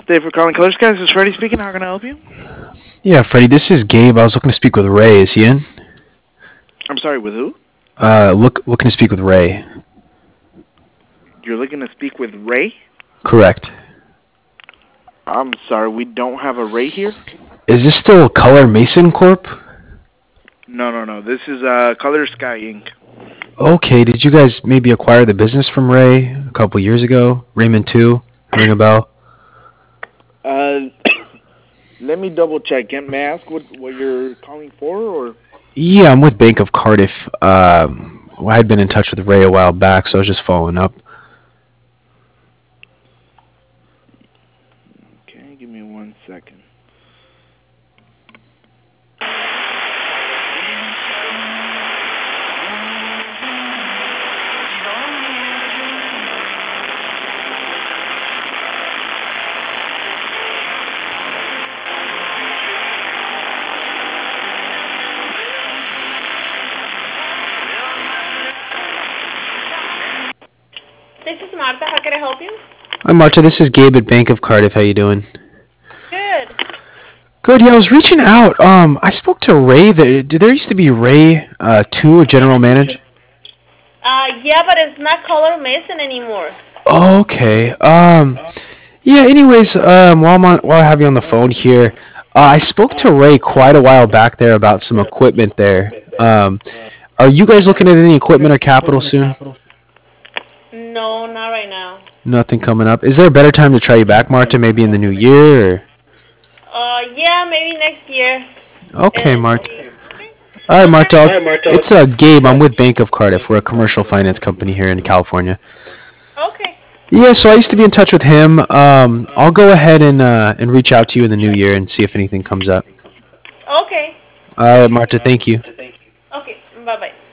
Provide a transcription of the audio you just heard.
Thank you for calling Color Skies. This is Freddie speaking. How can I help you? Yeah, Freddie, this is Gabe. I was looking to speak with Ray. Is he in? I'm sorry, with who? Looking to speak with Ray. You're looking to speak with Ray? Correct. I'm sorry, we don't have a Ray here. Is this still Color Mason Corp? No. This is Color Sky Inc. Okay, did you guys maybe acquire the business from Ray a couple years ago? Raymond 2? Ring a bell? Uh, let me double check. May I ask what you're calling for, or? Yeah, I'm with Bank of Cardiff. I had been in touch with Ray a while back, so I was just following up. Okay, give me 1 second. This is Marta. How can I help you? Hi, Marta. This is Gabe at Bank of Cardiff. How you doing? Good. Good. Yeah, I was reaching out. I spoke to Ray. There used to be Ray 2, a general manager. Yeah, but it's not Color Mason anymore. Okay. Yeah. Anyways, while I have you on the phone here, I spoke to Ray quite a while back there about some equipment there. Are you guys looking at any equipment or capital soon? No, not right now. Nothing coming up. Is there a better time to try you back, Marta? Maybe in the new year? Or? Yeah, maybe next year. Okay, Marta. Okay. All right, Marta. It's Gabe. I'm with Bank of Cardiff. We're a commercial finance company here in California. Okay. Yeah, so I used to be in touch with him. I'll go ahead and reach out to you in the new year and see if anything comes up. Okay. All right, Marta. Thank you. Okay. Bye-bye.